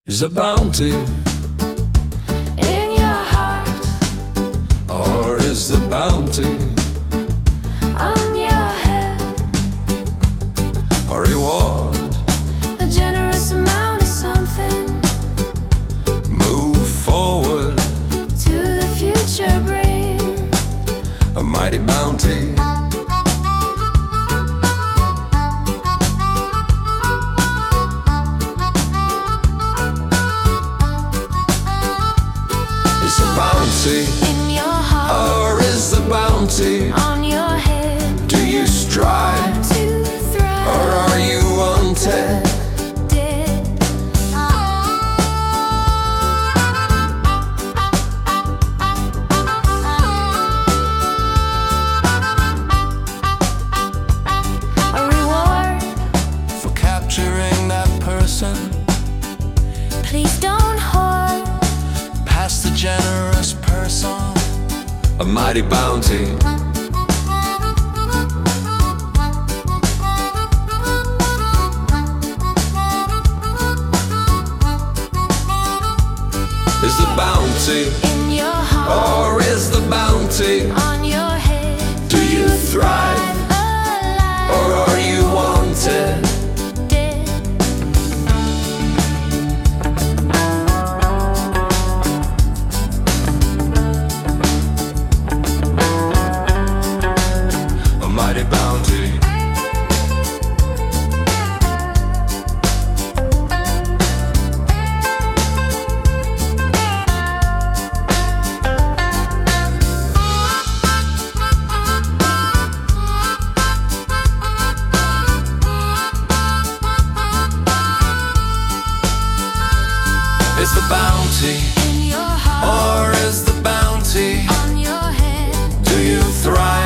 Is a bounty in your heart, or is the bounty on your head? a reward? A generous amount of something Move forward, to the future bring. a mighty bounty. Is the bounty In your heart, or is the bounty? on your head, Do you strive to thrive. or are you wanted? Dead. A reward, For capturing that person, please don't hoard. past the generous person, a mighty bounty. Is the bounty In your heart, or is the bounty? on your head, Do you thrive alive. or are you wanted? Dead. A mighty bounty. Is the bounty In your heart, or is the bounty? on your head, Do you thrive